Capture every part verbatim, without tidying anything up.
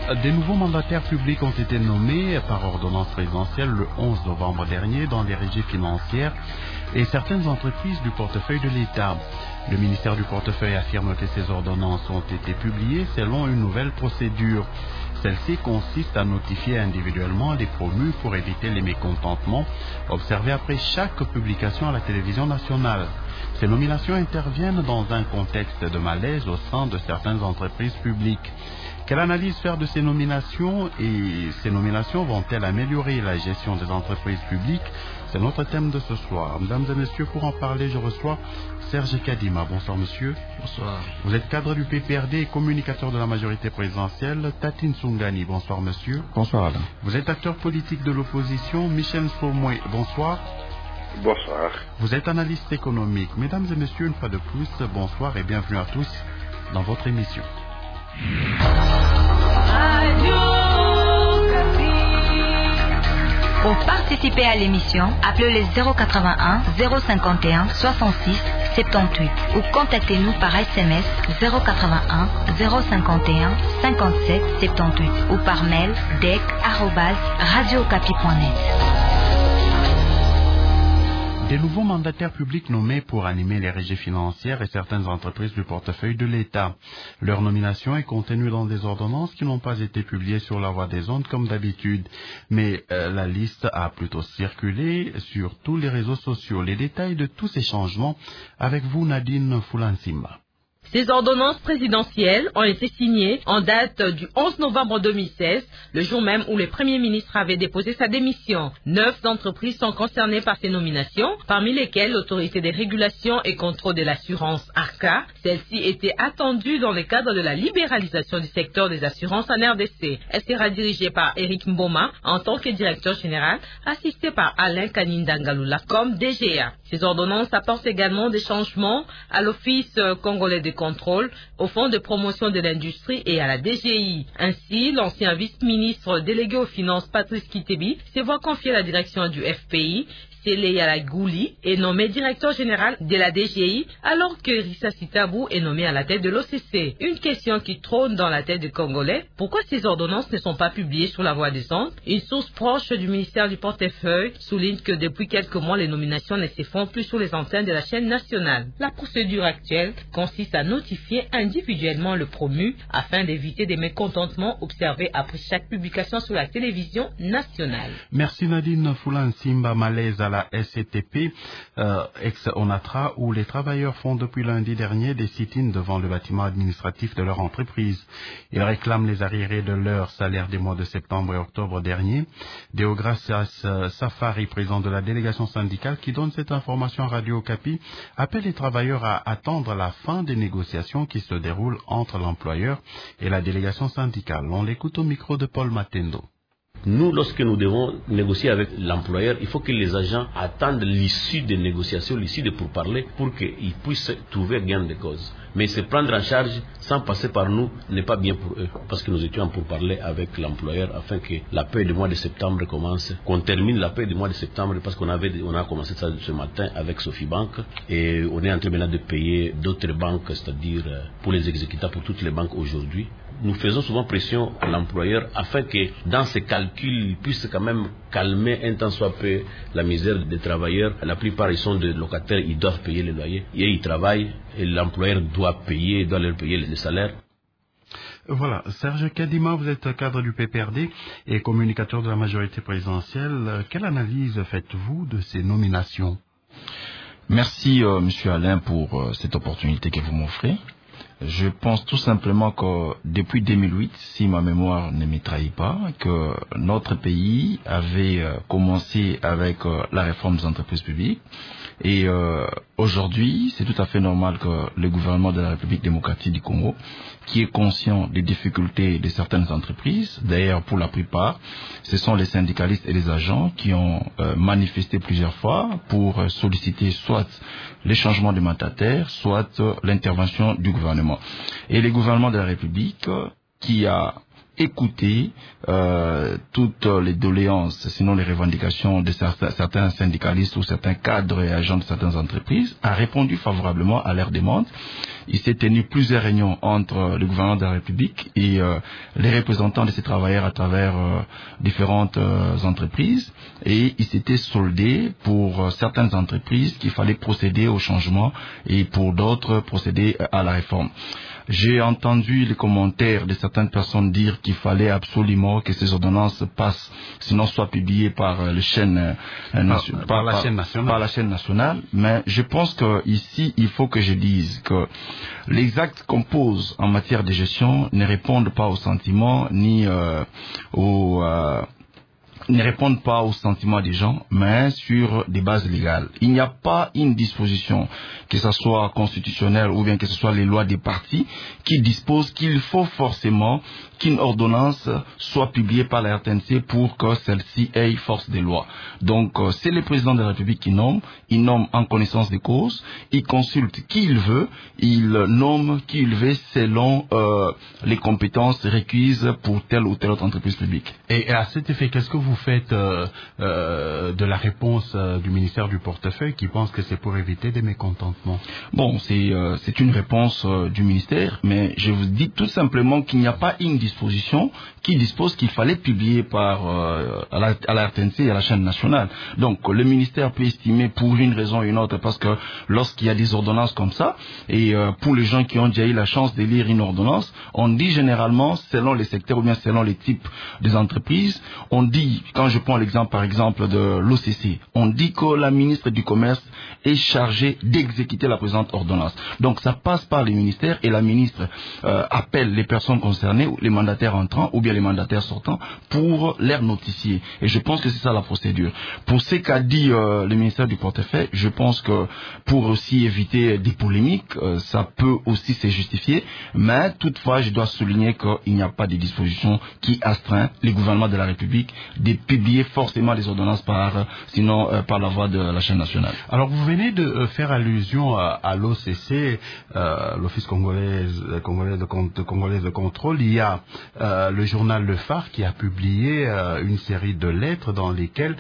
Des nouveaux mandataires publics ont été nommés par ordonnance présidentielle le onze novembre dernier dans les régies financières et certaines entreprises du portefeuille de l'État. Le ministère du Portefeuille affirme que ces ordonnances ont été publiées selon une nouvelle procédure. Celle-ci consiste à notifier individuellement les promus pour éviter les mécontentements observés après chaque publication à la télévision nationale. Ces nominations interviennent dans un contexte de malaise au sein de certaines entreprises publiques. Quelle analyse faire de ces nominations et ces nominations vont-elles améliorer la gestion des entreprises publiques? C'est notre thème de ce soir. Mesdames et messieurs, pour en parler, je reçois Serge Kadima. Bonsoir monsieur. Bonsoir. Vous êtes cadre du P P R D et communicateur de la majorité présidentielle. Tatine Sungani. Bonsoir monsieur. Bonsoir Alain. Vous êtes acteur politique de l'opposition. Michel Somoué. Bonsoir. Bonsoir. Vous êtes analyste économique. Mesdames et messieurs, une fois de plus, bonsoir et bienvenue à tous dans votre émission. Pour participer à l'émission, appelez le zéro quatre-vingt-un zéro cinquante et un soixante-six soixante-dix-huit ou contactez-nous par S M S zéro quatre-vingt-un zéro cinquante et un cinquante-sept soixante-dix-huit ou par mail d e c arobase radio okapi point net. Des nouveaux mandataires publics nommés pour animer les régies financières et certaines entreprises du portefeuille de l'État. Leur nomination est contenue dans des ordonnances qui n'ont pas été publiées sur la voie des ondes comme d'habitude. Mais euh, la liste a plutôt circulé sur tous les réseaux sociaux. Les détails de tous ces changements avec vous, Nadine Fulansimba. Ces ordonnances présidentielles ont été signées en date du onze novembre deux mille seize, le jour même où le Premier ministre avait déposé sa démission. Neuf entreprises sont concernées par ces nominations, parmi lesquelles l'Autorité des régulations et contrôles de l'assurance A R C A. Celle-ci était attendue dans le cadre de la libéralisation du secteur des assurances en R D C. Elle sera dirigée par Éric Mboma en tant que directeur général, assisté par Alain Kanindangalula comme D G A. Ces ordonnances apportent également des changements à l'Office congolais de contrôle, au Fonds de promotion de l'industrie et à la D G I. Ainsi, l'ancien vice-ministre délégué aux finances Patrice Kitebi se voit confier la direction du F P I. Sélé Gouli est nommé directeur général de la D G I, alors que Rissa Sitabou est nommé à la tête de l'O C C. Une question qui trône dans la tête des Congolais: pourquoi ces ordonnances ne sont pas publiées sur la voie des ondes? Une source proche du ministère du Portefeuille souligne que depuis quelques mois, les nominations ne se font plus sur les antennes de la chaîne nationale. La procédure actuelle consiste à notifier individuellement le promu afin d'éviter des mécontentements observés après chaque publication sur la télévision nationale. Merci Nadine Fulansimba. Malaise à la S C T P, euh, ex-Onatra, où les travailleurs font depuis lundi dernier des sit-ins devant le bâtiment administratif de leur entreprise. Ils réclament les arriérés de leur salaire des mois de septembre et octobre dernier. Deogracias Safari, président de la délégation syndicale, qui donne cette information à Radio Okapi, appelle les travailleurs à attendre la fin des négociations qui se déroulent entre l'employeur et la délégation syndicale. On l'écoute au micro de Paul Matendo. Nous, lorsque nous devons négocier avec l'employeur, il faut que les agents attendent l'issue des négociations, l'issue des pourparlers, pour qu'ils puissent trouver gain de cause. Mais se prendre en charge sans passer par nous n'est pas bien pour eux, parce que nous étions en pourparlers avec l'employeur afin que la paie du mois de septembre commence, qu'on termine la paie du mois de septembre, parce qu'on avait, on a commencé ça ce matin avec Sophie Bank, et on est en train maintenant de payer d'autres banques, c'est-à-dire pour les exécutants, pour toutes les banques aujourd'hui. Nous faisons souvent pression à l'employeur afin que dans ces calculs, il puisse quand même calmer un tant soit peu la misère des travailleurs. La plupart, ils sont des locataires, ils doivent payer les loyers. Et ils travaillent et l'employeur doit payer, doit leur payer les salaires. Voilà, Serge Kadima, vous êtes cadre du P P R D et communicateur de la majorité présidentielle. Quelle analyse faites-vous de ces nominations? Merci, euh, Monsieur Alain, pour euh, cette opportunité que vous m'offrez. Je pense tout simplement que depuis deux mille huit, si ma mémoire ne me trahit pas, que notre pays avait commencé avec la réforme des entreprises publiques. Et euh, aujourd'hui, c'est tout à fait normal que le gouvernement de la République démocratique du Congo, qui est conscient des difficultés de certaines entreprises, d'ailleurs pour la plupart, ce sont les syndicalistes et les agents qui ont euh, manifesté plusieurs fois pour euh, solliciter soit les changements de mandataires, soit euh, l'intervention du gouvernement. Et le gouvernement de la République euh, qui a écouter euh, toutes les doléances, sinon les revendications de certains, certains syndicalistes ou certains cadres et agents de certaines entreprises, a répondu favorablement à leurs demandes il s'est tenu plusieurs réunions entre le gouvernement de la République et euh, les représentants de ces travailleurs à travers euh, différentes euh, entreprises, et il s'était soldé pour euh, certaines entreprises qu'il fallait procéder au changement et pour d'autres procéder à la réforme. J'ai entendu les commentaires de certaines personnes dire qu'il fallait absolument que ces ordonnances passent, sinon soient publiées par euh, les chaînes, euh, par, par, par, la par, chaîne nationale. par la chaîne nationale. Mais je pense que ici, il faut que je dise que les actes qu'on pose en matière de gestion ne répondent pas aux sentiments ni euh, aux euh, ne répondent pas aux sentiments des gens, mais sur des bases légales. Il n'y a pas une disposition, que ce soit constitutionnelle ou bien que ce soit les lois des partis, qui disposent qu'il faut forcément qu'une ordonnance soit publiée par la R T N C pour que celle-ci ait force de loi. Donc, euh, c'est le président de la République qui nomme, il nomme en connaissance des causes, il consulte qui il veut, il nomme qui il veut selon euh, les compétences requises pour telle ou telle autre entreprise publique. Et à cet effet, qu'est-ce que vous faites euh, euh, de la réponse euh, du ministère du Portefeuille qui pense que c'est pour éviter des mécontentements? Bon, c'est euh, c'est une réponse euh, du ministère, mais je vous dis tout simplement qu'il n'y a pas une disposition qui dispose qu'il fallait publier par euh, à, la, à la R T N C et à la chaîne nationale. Donc le ministère peut estimer pour une raison ou une autre, parce que lorsqu'il y a des ordonnances comme ça, et euh, pour les gens qui ont déjà eu la chance de lire une ordonnance, on dit généralement selon les secteurs ou bien selon les types des entreprises, on dit, quand je prends l'exemple par exemple de l'O C C, on dit que la ministre du Commerce est chargée d'exécuter la présente ordonnance. Donc ça passe par les ministères et la ministre euh, appelle les personnes concernées, les mandataires entrants ou bien les mandataires sortants, pour leur notifier. Et je pense que c'est ça la procédure. Pour ce qu'a dit euh, le ministère du Portefeuille, je pense que pour aussi éviter des polémiques, euh, ça peut aussi se justifier, mais toutefois je dois souligner qu'il n'y a pas de disposition qui astreint les gouvernements de la République de publier forcément les ordonnances par, sinon euh, par la voie de la chaîne nationale. Alors vous venez de euh, faire allusion à, à l'O C C, euh, l'Office congolais, congolais, de, de, congolais de contrôle. Il y a euh, le journal Le Phare qui a publié euh, une série de lettres dans lesquelles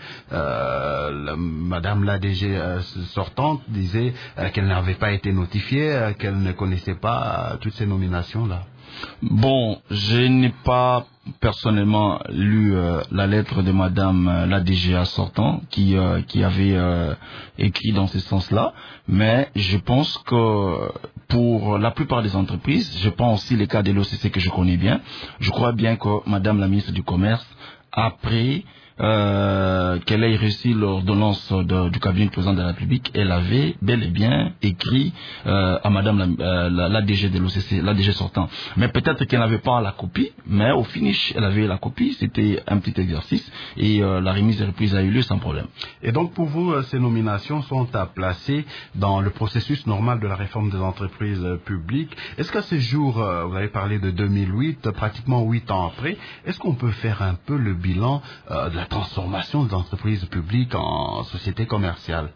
euh, la, Madame la D G euh, sortante disait euh, qu'elle n'avait pas été notifiée, euh, qu'elle ne connaissait pas euh, toutes ces nominations-là. Bon, je n'ai pas personnellement lu euh, la lettre de Madame euh, la D G A sortant qui euh, qui avait euh, écrit dans ce sens-là, mais je pense que pour la plupart des entreprises, je pense aussi les cas de l'O C C que je connais bien, je crois bien que Madame la ministre du Commerce, après Euh, qu'elle ait reçu l'ordonnance du cabinet du président de la République, elle avait bel et bien écrit euh, à Madame la, euh, la, la D G de l'O C C, la D G sortant. Mais peut-être qu'elle n'avait pas la copie, mais au finish, elle avait la copie. C'était un petit exercice et euh, la remise et reprise a eu lieu sans problème. Et donc pour vous, euh, ces nominations sont à placer dans le processus normal de la réforme des entreprises euh, publiques. Est-ce qu'à ce jour, euh, vous avez parlé de deux mille huit, euh, pratiquement huit ans après, est-ce qu'on peut faire un peu le bilan euh, de la transformation des entreprises publiques en société commerciale?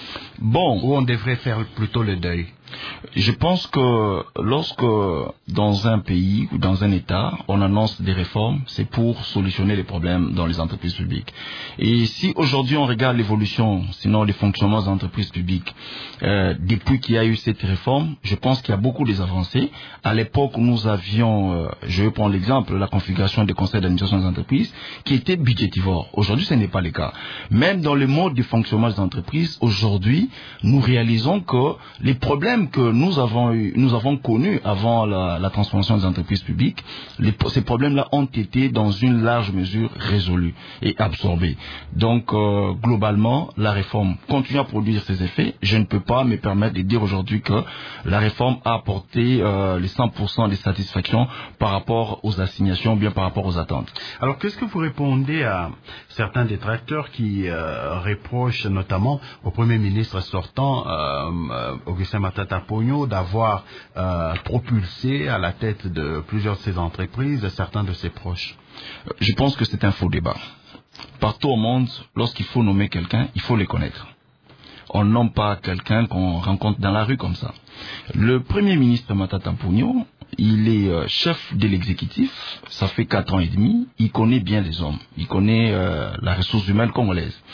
Bon. Ou on devrait faire plutôt le deuil? Je pense que lorsque dans un pays ou dans un État, on annonce des réformes, c'est pour solutionner les problèmes dans les entreprises publiques. Et si aujourd'hui on regarde l'évolution, sinon les fonctionnements des entreprises publiques, euh, depuis qu'il y a eu cette réforme, je pense qu'il y a beaucoup des avancées. À l'époque, nous avions, euh, je vais prendre l'exemple, la configuration des conseils d'administration des entreprises, qui était budgétivore. Aujourd'hui, ce n'est pas le cas. Même dans le mode de fonctionnement des entreprises, aujourd'hui, nous réalisons que les problèmes que nous avons eu, nous avons connu avant la, la transformation des entreprises publiques, les, ces problèmes-là ont été dans une large mesure résolus et absorbés. Donc, euh, globalement, la réforme continue à produire ses effets. Je ne peux pas me permettre de dire aujourd'hui que la réforme a apporté euh, les cent pour cent des satisfactions par rapport aux assignations ou bien par rapport aux attentes. Alors, qu'est-ce que vous répondez à certains détracteurs qui euh, reprochent notamment au Premier ministre sortant, euh, Augustin Matata Ponyo, d'avoir euh, propulsé à la tête de plusieurs de ces entreprises certains de ses proches? Je pense que c'est un faux débat. Partout au monde, lorsqu'il faut nommer quelqu'un, il faut les connaître. On ne nomme pas quelqu'un qu'on rencontre dans la rue comme ça. Le Premier ministre Matata Ponyo, il est euh, chef de l'exécutif, ça fait quatre ans et demi, il connaît bien les hommes, il connaît euh, la ressource humaine congolaise.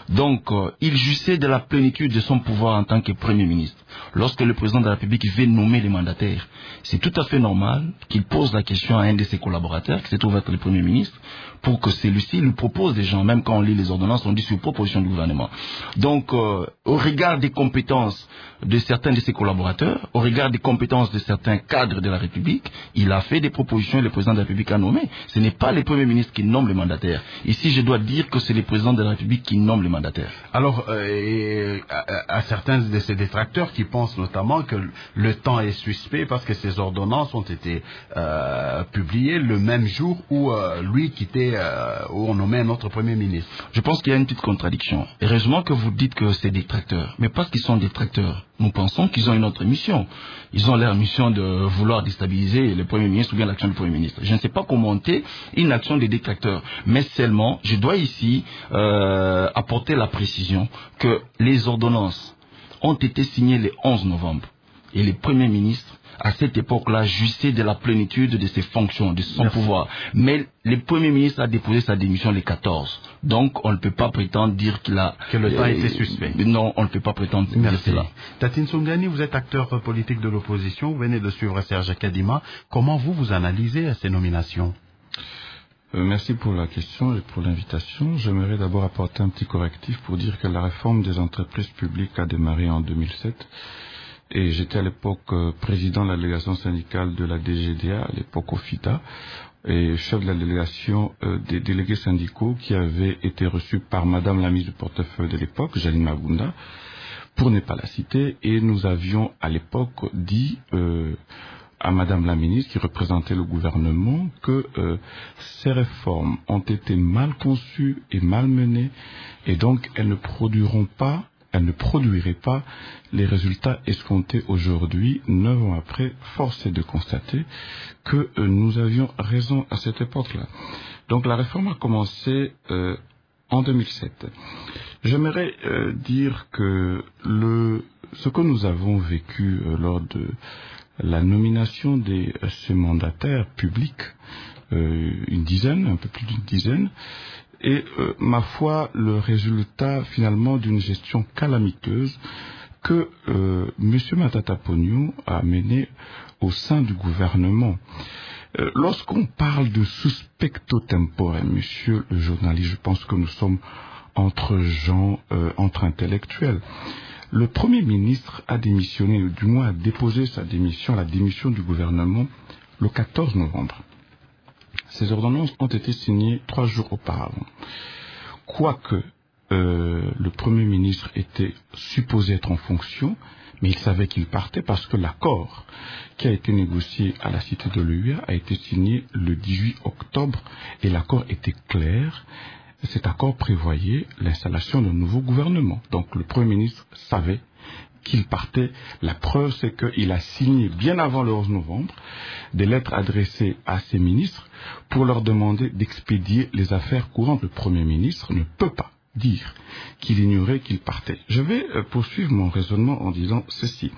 Donc, euh, il jouissait de la plénitude de son pouvoir en tant que Premier ministre. Lorsque le président de la République veut nommer les mandataires, c'est tout à fait normal qu'il pose la question à un de ses collaborateurs, qui se trouve être le Premier ministre, pour que celui-ci lui propose des gens. Même quand on lit les ordonnances, on dit sur proposition du gouvernement. Donc, euh, au regard des compétences de certains de ses collaborateurs, au regard des compétences de certains cadres de la République, il a fait des propositions et le président de la République a nommé. Ce n'est pas le Premier ministre qui nomme les mandataires. Ici, je dois dire que c'est le président de la République qui nomme les mandataires. Alors, euh, à, à certains de ces détracteurs qui pensent notamment que le temps est suspect parce que ces ordonnances ont été euh, publiées le même jour où euh, lui quittait, euh, où on nommait un autre Premier ministre. Je pense qu'il y a une petite contradiction. Heureusement que vous dites que c'est détracteurs, mais parce qu'ils sont détracteurs, nous pensons qu'ils ont une autre mission. Ils ont leur mission de vouloir déstabiliser le Premier ministre ou bien l'action du Premier ministre. Je ne sais pas commenter une action des détracteurs, mais seulement, je dois ici euh, apporter la précision que les ordonnances ont été signées le onze novembre. Et le Premier ministre, à cette époque-là, jouissait de la plénitude de ses fonctions, de son Merci. pouvoir. Mais le Premier ministre a déposé sa démission le quatorze. Donc, on ne peut pas prétendre dire qu'il a... Que le temps euh, était suspect. Non, on ne peut pas prétendre Merci. dire cela. Tatine Songani, vous êtes acteur politique de l'opposition. Vous venez de suivre Serge Kadima. Comment vous, vous analysez ces nominations ? Euh, merci pour la question et pour l'invitation. J'aimerais d'abord apporter un petit correctif pour dire que la réforme des entreprises publiques a démarré en deux mille sept. Et j'étais à l'époque euh, président de la délégation syndicale de la D G D A, à l'époque au FITA, et chef de la délégation euh, des délégués syndicaux qui avaient été reçus par Madame la ministre du portefeuille de l'époque, Janine Magunda, pour ne pas la citer, et nous avions à l'époque dit euh, à Madame la ministre qui représentait le gouvernement que euh, ces réformes ont été mal conçues et mal menées, et donc elles ne produiront pas elle ne produirait pas les résultats escomptés aujourd'hui, neuf ans après. Force est de constater que euh, nous avions raison à cette époque-là. Donc la réforme a commencé euh, en deux mille sept. J'aimerais euh, dire que le, ce que nous avons vécu euh, lors de la nomination de euh, ces mandataires publics, euh, une dizaine, un peu plus d'une dizaine, et euh, ma foi, le résultat finalement d'une gestion calamiteuse que euh, M. Matata Ponyo a menée au sein du gouvernement. Euh, lorsqu'on parle de suspecto tempore, monsieur le journaliste, je pense que nous sommes entre gens, euh, entre intellectuels. Le Premier ministre a démissionné, ou du moins a déposé sa démission, la démission du gouvernement, le quatorze novembre. Ces ordonnances ont été signées trois jours auparavant. Quoique euh, le Premier ministre était supposé être en fonction, mais il savait qu'il partait parce que l'accord qui a été négocié à la Cité de l'U A a été signé le dix-huit octobre et l'accord était clair. Cet accord prévoyait l'installation d'un nouveau gouvernement. Donc le Premier ministre savait qu'il partait. La preuve, c'est qu'il a signé bien avant le onze novembre des lettres adressées à ses ministres pour leur demander d'expédier les affaires courantes. Le Premier ministre ne peut pas dire qu'il ignorait qu'il partait. Je vais poursuivre mon raisonnement en disant ceci.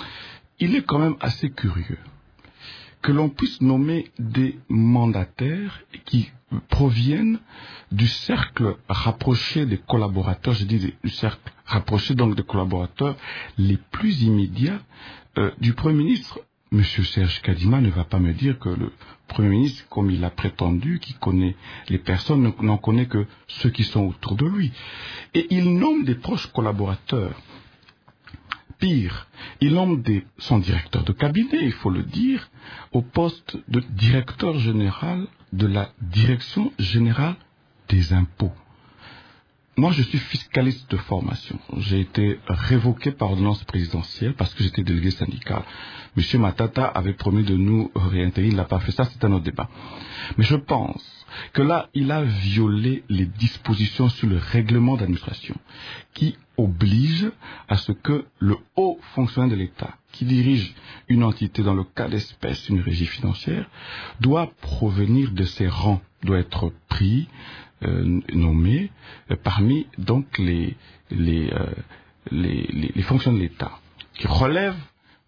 Il est quand même assez curieux que l'on puisse nommer des mandataires qui proviennent du cercle rapproché des collaborateurs, je dis du cercle rapproché donc des collaborateurs les plus immédiats euh, du Premier ministre. Monsieur Serge Kadima ne va pas me dire que le Premier ministre, comme il a prétendu, qui connaît les personnes, n'en connaît que ceux qui sont autour de lui. Et il nomme des proches collaborateurs. Pire, il nomme des, son directeur de cabinet, il faut le dire, au poste de directeur général de la Direction générale des impôts. Moi, je suis fiscaliste de formation. J'ai été révoqué par ordonnance présidentielle parce que j'étais délégué syndical. Monsieur Matata avait promis de nous réintégrer, il n'a pas fait ça, c'est un autre débat. Mais je pense que là, il a violé les dispositions sur le règlement d'administration qui oblige à ce que le haut fonctionnaire de l'État, qui dirige une entité, dans le cas d'espèce, une régie financière, doit provenir de ses rangs, doit être pris, euh, nommé euh, parmi donc les, les, euh, les, les, les fonctions de l'État, qui relèvent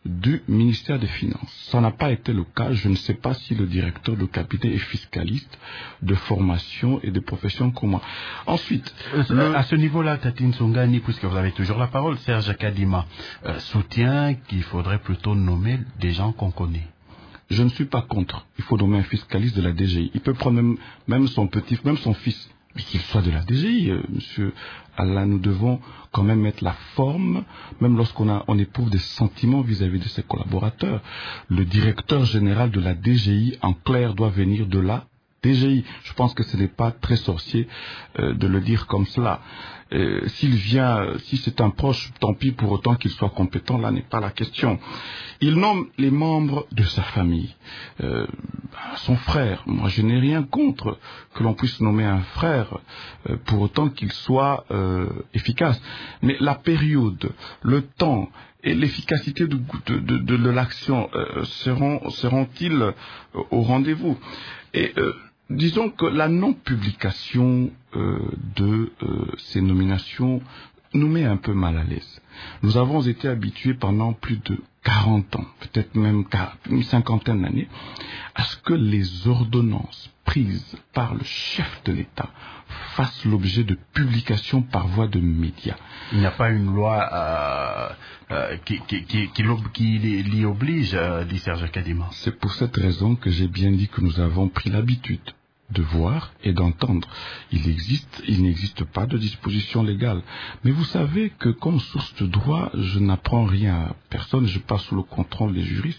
du ministère des Finances. Ça n'a pas été le cas. Je ne sais pas si le directeur de cabinet est fiscaliste de formation et de profession comme moi. Ensuite, euh, le... à ce niveau-là, Tatine Songani, puisque vous avez toujours la parole, Serge Kadima euh, soutient qu'il faudrait plutôt nommer des gens qu'on connaît. Je ne suis pas contre. Il faut nommer un fiscaliste de la D G I. Il peut prendre même, même son petit, même son fils, mais qu'il soit de la D G I, euh, monsieur Alain. Nous devons quand même mettre la forme, même lorsqu'on a, on éprouve des sentiments vis-à-vis de ses collaborateurs. Le directeur général de la D G I, en clair, doit venir de la D G I. Je pense que ce n'est pas très sorcier euh, de le dire comme cela. Euh, s'il vient, si c'est un proche, tant pis, pour autant qu'il soit compétent, là n'est pas la question. Il nomme les membres de sa famille, euh, son frère. Moi, je n'ai rien contre que l'on puisse nommer un frère, euh, pour autant qu'il soit euh, efficace. Mais la période, le temps et l'efficacité de, de, de, de, de l'action euh, seront, seront-ils euh, au rendez-vous? Et euh, disons que la non-publication euh, de euh, ces nominations nous met un peu mal à l'aise. Nous avons été habitués pendant plus de quarante ans, peut-être même une cinquantaine d'années, à ce que les ordonnances prises par le chef de l'État fassent l'objet de publications par voie de médias. Il n'y a pas une loi euh, euh, qui, qui, qui, qui, qui l'y oblige, euh, dit Serge Kadima. C'est pour cette raison que j'ai bien dit que nous avons pris l'habitude de voir et d'entendre. Il existe, il n'existe pas de disposition légale. Mais vous savez que comme source de droit, je n'apprends rien à personne, je passe sous le contrôle des juristes.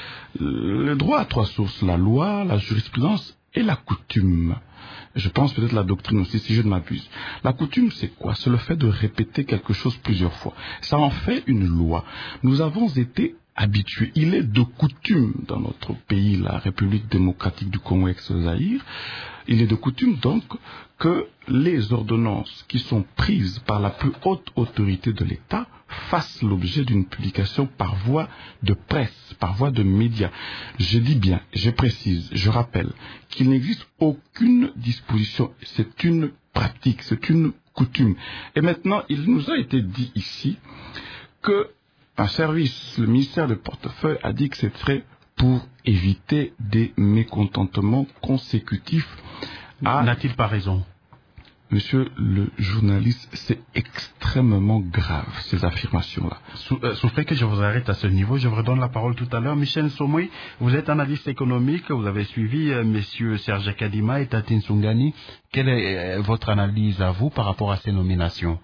Le droit a trois sources, la loi, la jurisprudence et la coutume. Je pense peut-être la doctrine aussi, si je ne m'abuse. La coutume, c'est quoi? C'est le fait de répéter quelque chose plusieurs fois. Ça en fait une loi. Nous avons été habitués. Il est de coutume dans notre pays, la République démocratique du Congo ex-Zaïre, il est de coutume donc que les ordonnances qui sont prises par la plus haute autorité de l'État fassent l'objet d'une publication par voie de presse, par voie de médias. Je dis bien, je précise, je rappelle qu'il n'existe aucune disposition, c'est une pratique, c'est une coutume. Et maintenant, il nous a été dit ici que un service, le ministère du Portefeuille a dit que c'était pour éviter des mécontentements consécutifs à... N'a-t-il pas raison? Monsieur le journaliste, c'est extrêmement grave, ces affirmations-là. Sou, euh, souffrez que je vous arrête à ce niveau. Je vous redonne la parole tout à l'heure. Michel Somoui, vous êtes analyste économique. Vous avez suivi euh, messieurs Serge Kadima et Tatine Songani. Quelle est euh, votre analyse à vous par rapport à ces nominations?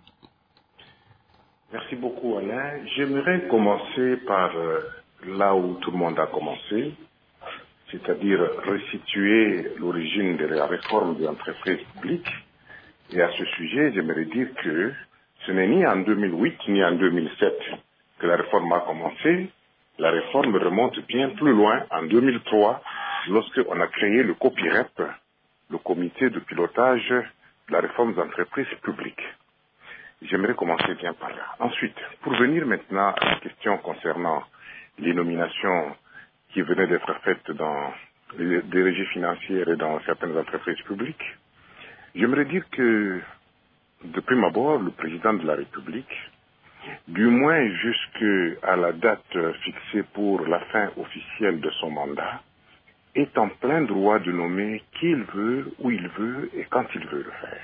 Merci beaucoup, Alain. J'aimerais commencer par euh, là où tout le monde a commencé, c'est-à-dire resituer l'origine de la réforme de l'entreprise publique. Et à ce sujet, j'aimerais dire que ce n'est ni en deux mille huit ni en deux mille sept que la réforme a commencé. La réforme remonte bien plus loin, en deux mille trois, lorsqu'on a créé le COPIREP, le comité de pilotage de la réforme des entreprises publiques. J'aimerais commencer bien par là. Ensuite, pour venir maintenant à la question concernant les nominations qui venaient d'être faites dans les, des régies financières et dans certaines entreprises publiques, j'aimerais dire que, de prime abord, le président de la République, du moins jusqu'à la date fixée pour la fin officielle de son mandat, est en plein droit de nommer qui il veut, où il veut et quand il veut le faire.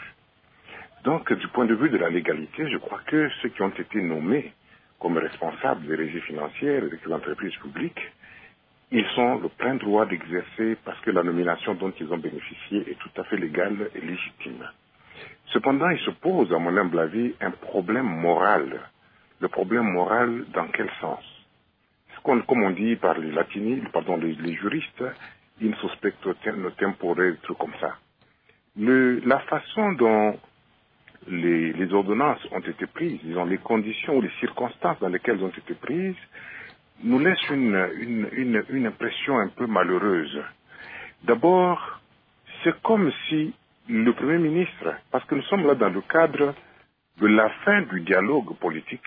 Donc, du point de vue de la légalité, je crois que ceux qui ont été nommés comme responsables des régies financières et des entreprises publiques, ils ont le plein droit d'exercer parce que la nomination dont ils ont bénéficié est tout à fait légale et légitime. Cependant, il se pose, à mon humble avis, un problème moral. Le problème moral, dans quel sens? Comme on dit par les latini, pardon, les, les juristes, in suspecto tempore, des trucs comme ça. Le, la façon dont les, les ordonnances ont été prises, disons les conditions ou les circonstances dans lesquelles elles ont été prises, nous laisse une, une, une, une impression un peu malheureuse. D'abord, c'est comme si le Premier ministre, parce que nous sommes là dans le cadre de la fin du dialogue politique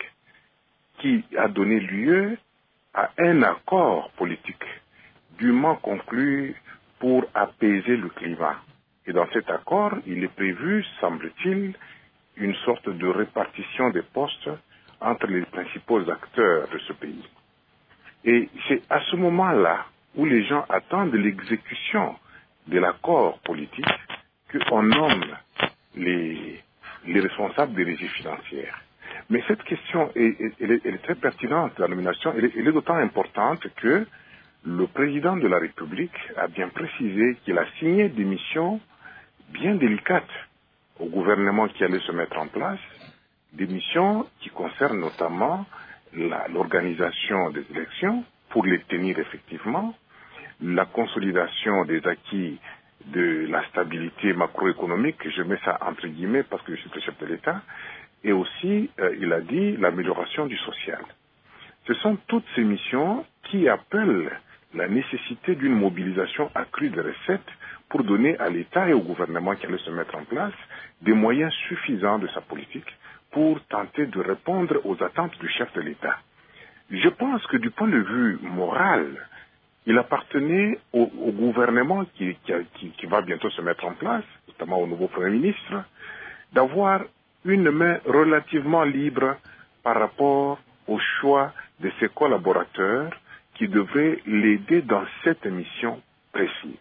qui a donné lieu à un accord politique dûment conclu pour apaiser le climat. Et dans cet accord, il est prévu, semble-t-il, une sorte de répartition des postes entre les principaux acteurs de ce pays. Et c'est à ce moment-là où les gens attendent l'exécution de l'accord politique qu'on nomme les, les responsables des régies financières. Mais cette question est, elle est, elle est très pertinente, la nomination, elle est, elle est d'autant importante que le président de la République a bien précisé qu'il a signé des missions bien délicates au gouvernement qui allait se mettre en place, des missions qui concernent notamment la, l'organisation des élections pour les tenir effectivement, la consolidation des acquis de la stabilité macroéconomique, je mets ça entre guillemets parce que je suis le chef de l'État, et aussi, euh, il a dit, l'amélioration du social. Ce sont toutes ces missions qui appellent la nécessité d'une mobilisation accrue de recettes pour donner à l'État et au gouvernement qui allait se mettre en place des moyens suffisants de sa politique pour tenter de répondre aux attentes du chef de l'État. Je pense que du point de vue moral, il appartenait au, au gouvernement qui, qui, qui va bientôt se mettre en place, notamment au nouveau Premier ministre, d'avoir une main relativement libre par rapport au choix de ses collaborateurs qui devraient l'aider dans cette mission précise.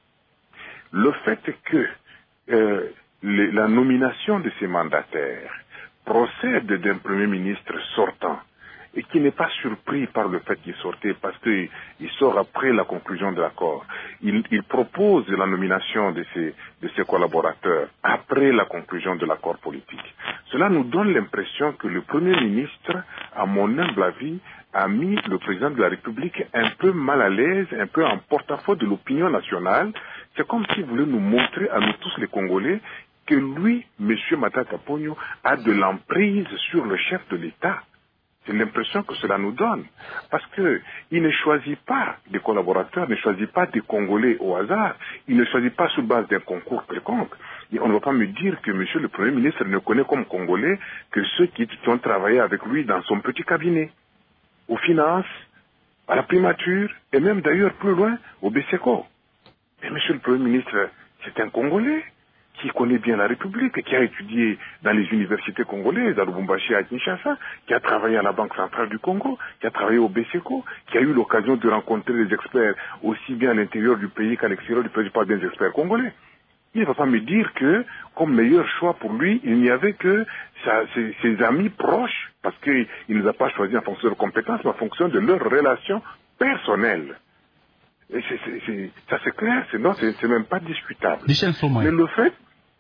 Le fait que euh, les, la nomination de ces mandataires procède d'un Premier ministre sortant et qui n'est pas surpris par le fait qu'il sortait parce qu'il sort après la conclusion de l'accord. Il, il propose la nomination de ses, de ses collaborateurs après la conclusion de l'accord politique. Cela nous donne l'impression que le Premier ministre, à mon humble avis, a mis le président de la République un peu mal à l'aise, un peu en porte-à-faux de l'opinion nationale. C'est comme s'il voulait nous montrer à nous tous les Congolais que lui, M. Matata Ponyo, a de l'emprise sur le chef de l'État. C'est l'impression que cela nous donne. Parce qu'il ne choisit pas des collaborateurs, ne choisit pas des Congolais au hasard. Il ne choisit pas sur base d'un concours quelconque. Et on ne va pas me dire que M. le Premier ministre ne connaît comme Congolais que ceux qui ont travaillé avec lui dans son petit cabinet, aux finances, à la primature, et même d'ailleurs plus loin, au B C E C O. Mais M. le Premier ministre, c'est un Congolais qui connaît bien la République, qui a étudié dans les universités congolaises, à Lubumbashi, à Kinshasa, qui a travaillé à la Banque centrale du Congo, qui a travaillé au B C E C O, qui a eu l'occasion de rencontrer des experts aussi bien à l'intérieur du pays qu'à l'extérieur du pays, pas bien des experts congolais. Il ne va pas me dire que, comme meilleur choix pour lui, il n'y avait que sa, ses, ses amis proches, parce qu'il ne les a pas choisis en fonction de leurs compétences, mais en fonction de leurs relations personnelles. Et c'est, c'est, c'est, ça c'est clair, c'est, non, c'est, c'est même pas discutable. Michel Somoy. Mais le fait...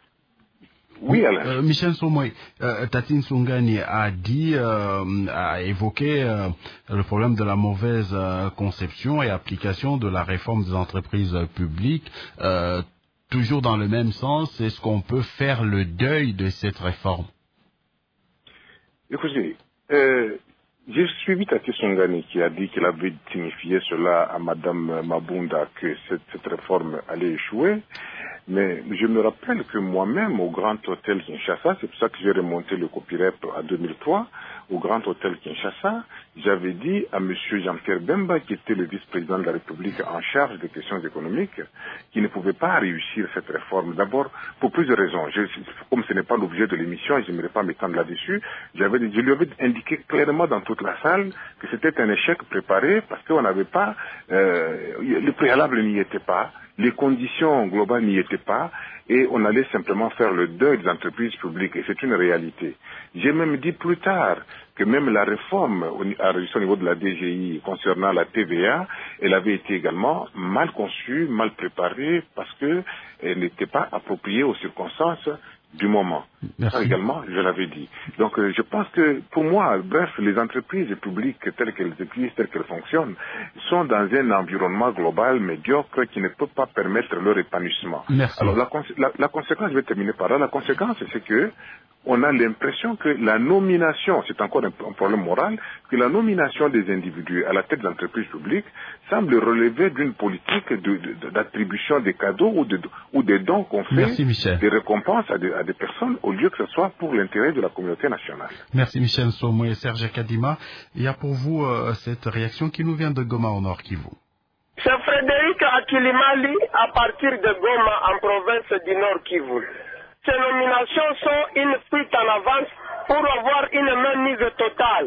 Oui, Alain. Euh, Michel Somoy, euh, Tatine Sungani a dit, euh, a évoqué euh, le problème de la mauvaise euh, conception et application de la réforme des entreprises euh, publiques. Euh, toujours dans le même sens, est-ce qu'on peut faire le deuil de cette réforme? Écoutez, euh, j'ai suivi Tati Songani qui a dit qu'il avait signifié cela à Madame Mabunda que cette, cette réforme allait échouer. Mais je me rappelle que moi-même, au Grand Hôtel Kinshasa, c'est pour ça que j'ai remonté le copyright à deux mille trois, au Grand Hôtel Kinshasa, j'avais dit à M. Jean-Pierre Bemba, qui était le vice-président de la République en charge des questions économiques, qu'il ne pouvait pas réussir cette réforme. D'abord, pour plusieurs raisons. Je, comme ce n'est pas l'objet de l'émission, je n'aimerais pas m'étendre là-dessus, j'avais, je lui avais indiqué clairement dans toute la salle que c'était un échec préparé parce qu'on n'avait pas, euh, le préalable n'y était pas. Les conditions globales n'y étaient pas et on allait simplement faire le deuil des entreprises publiques et c'est une réalité. J'ai même dit plus tard que même la réforme au niveau de la D G I concernant la T V A, elle avait été également mal conçue, mal préparée parce qu'elle n'était pas appropriée aux circonstances du moment. Merci. Ça également, je l'avais dit. Donc euh, je pense que pour moi, bref, les entreprises publiques telles qu'elles existent, telles qu'elles fonctionnent, sont dans un environnement global médiocre qui ne peut pas permettre leur épanouissement. Merci. Alors la, la, la conséquence, je vais terminer par là, la conséquence c'est que on a l'impression que la nomination, c'est encore un, un problème moral, que la nomination des individus à la tête d'entreprises publiques semble relever d'une politique de, de, d'attribution des cadeaux ou, de, ou des dons qu'on fait, Merci, Michel. des récompenses à des, à des personnes, au lieu que ce soit pour l'intérêt de la communauté nationale. Merci Michel Somo et Serge Kadima. Il y a pour vous euh, cette réaction qui nous vient de Goma au Nord Kivu. C'est Frédéric Akilimali à partir de Goma en province du Nord Kivu. Ces nominations sont une fuite en avance pour avoir une mainmise totale.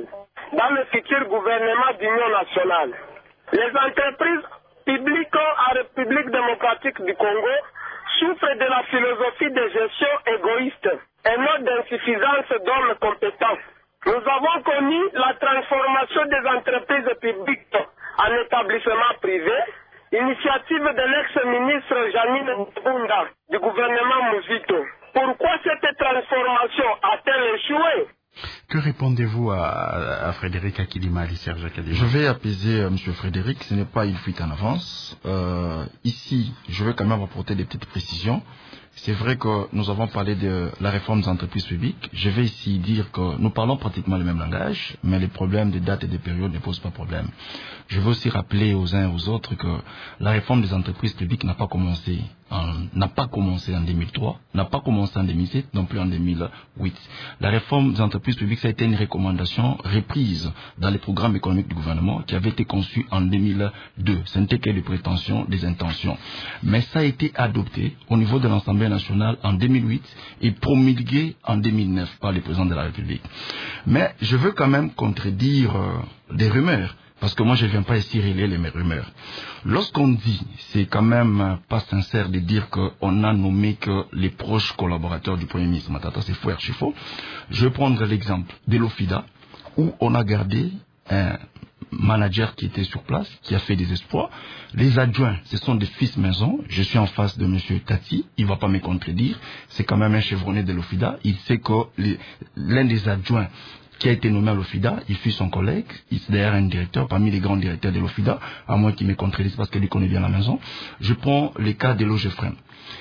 dans le futur gouvernement d'union nationale. Les entreprises publiques en République démocratique du Congo souffrent de la philosophie de gestion égoïste et non d'insuffisance d'hommes compétents. Nous avons connu la transformation des entreprises publiques en établissements privés, initiative de l'ex-ministre Janine Bunda du gouvernement Mouzito. Pourquoi cette transformation a-t-elle échoué? Que répondez-vous à, à Frédéric Akilimali, Serge Akadima? Je vais apaiser euh, M. Frédéric, ce n'est pas une fuite en avance. Euh, ici, je veux quand même apporter des petites précisions. C'est vrai que nous avons parlé de la réforme des entreprises publiques. Je vais ici dire que nous parlons pratiquement le même langage, mais les problèmes de date et de période ne posent pas problème. Je veux aussi rappeler aux uns et aux autres que la réforme des entreprises publiques n'a pas commencé n'a pas commencé en deux mille trois, n'a pas commencé en deux mille sept, non plus en deux mille huit. La réforme des entreprises publiques, ça a été une recommandation reprise dans les programmes économiques du gouvernement qui avait été conçu en deux mille deux. Ce n'était que des prétentions, des intentions. Mais ça a été adopté au niveau de l'Assemblée nationale en deux mille huit et promulgué en deux mille neuf par le président de la République. Mais je veux quand même contredire euh, des rumeurs. Parce que moi, je ne viens pas ici relayer les mes rumeurs. Lorsqu'on dit, c'est quand même pas sincère de dire qu'on a nommé que les proches collaborateurs du Premier ministre Matata, c'est faux, archi faux. Je vais prendre l'exemple de l'Ofida, où on a gardé un manager qui était sur place, qui a fait des exploits. Les adjoints, ce sont des fils maison. Je suis en face de M. Tati, il ne va pas me contredire. C'est quand même un chevronné de l'Ofida. Il sait que les, l'un des adjoints qui a été nommé à l'Ofida, il fut son collègue, il est d'ailleurs un directeur, parmi les grands directeurs de l'Ofida, à moins qu'il me contredise parce qu'il connaît bien la maison. Je prends le cas de l'Ogefrem.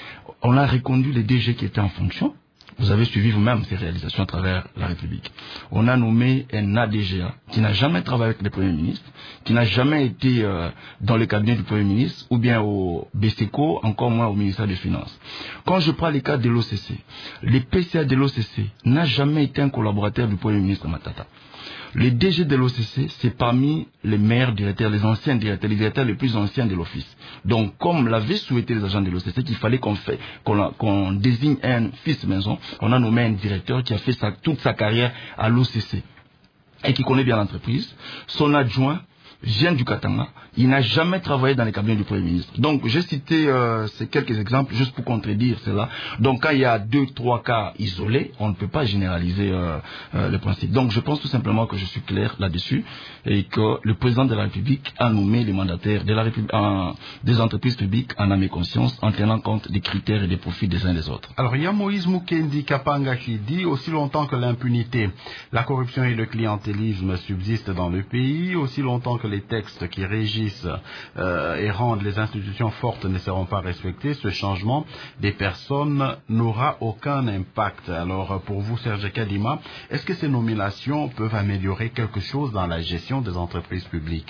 On a reconduit les D G qui étaient en fonction. Vous avez suivi vous-même ces réalisations à travers la République. On a nommé un A D G A qui n'a jamais travaillé avec le Premier ministre, qui n'a jamais été euh, dans le cabinet du Premier ministre, ou bien au B C E C O, encore moins au ministère des Finances. Quand je prends le cas de l'O C C, le P C A de l'O C C n'a jamais été un collaborateur du Premier ministre Matata. Le D G de l'O C C, c'est parmi les meilleurs directeurs, les anciens directeurs, les directeurs les plus anciens de l'office. Donc, comme l'avaient souhaité les agents de l'O C C, qu'il fallait qu'on fait, qu'on, qu'on désigne un fils maison, on a nommé un directeur qui a fait sa, toute sa carrière à l'O C C et qui connaît bien l'entreprise. Son adjoint vient du Katanga, il n'a jamais travaillé dans les cabinets du Premier ministre. Donc, j'ai cité euh, ces quelques exemples juste pour contredire cela. Donc, quand il y a deux, trois cas isolés, on ne peut pas généraliser euh, euh, le principe. Donc, je pense tout simplement que je suis clair là-dessus et que le président de la République a nommé les mandataires de la République, en, des entreprises publiques en âme et conscience, en tenant compte des critères et des profits des uns et des autres. Alors, il y a Moïse Mukendi Kapanga qui dit, aussi longtemps que l'impunité, la corruption et le clientélisme subsistent dans le pays, aussi longtemps que les textes qui régissent euh, et rendent les institutions fortes ne seront pas respectés, ce changement des personnes n'aura aucun impact. Alors, pour vous, Serge Kadima, est-ce que ces nominations peuvent améliorer quelque chose dans la gestion des entreprises publiques?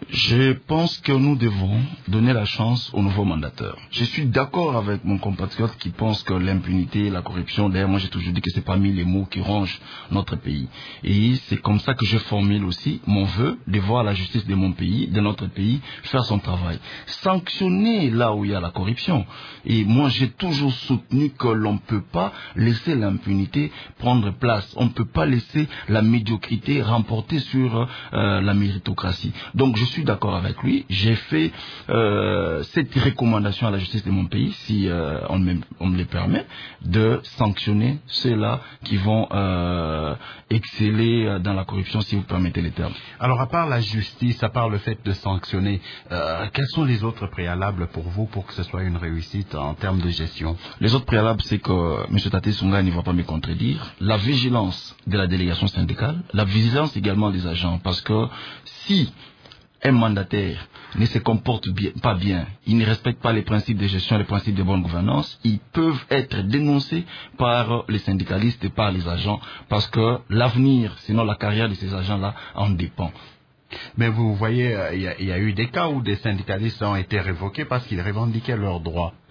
Je pense que nous devons donner la chance aux nouveaux mandateurs. Je suis d'accord avec mon compatriote qui pense que l'impunité, la corruption, d'ailleurs moi j'ai toujours dit que c'est parmi les mots qui rongent notre pays. Et c'est comme ça que je formule aussi mon vœu de voir la justice de mon pays, de notre pays, faire son travail. Sanctionner là où il y a la corruption. Et moi j'ai toujours soutenu que l'on ne peut pas laisser l'impunité prendre place. On ne peut pas laisser la médiocrité remporter sur euh, la méritocratie. Donc je suis d'accord avec lui. J'ai fait euh, cette recommandation à la justice de mon pays, si euh, on, me, on me le permet, de sanctionner ceux-là qui vont euh, exceller dans la corruption, si vous permettez les termes. Alors, à part la justice, à part le fait de sanctionner, euh, quels sont les autres préalables pour vous pour que ce soit une réussite en termes de gestion? Les autres préalables, c'est que M. Tate Sunga ne va pas me contredire. La vigilance de la délégation syndicale, la vigilance également des agents, parce que si un mandataire ne se comporte bien, pas bien, il ne respecte pas les principes de gestion, les principes de bonne gouvernance, ils peuvent être dénoncés par les syndicalistes et par les agents, parce que l'avenir, sinon la carrière de ces agents-là, en dépend. Mais vous voyez, il y, y a eu des cas où des syndicalistes ont été révoqués parce qu'ils revendiquaient leurs droits.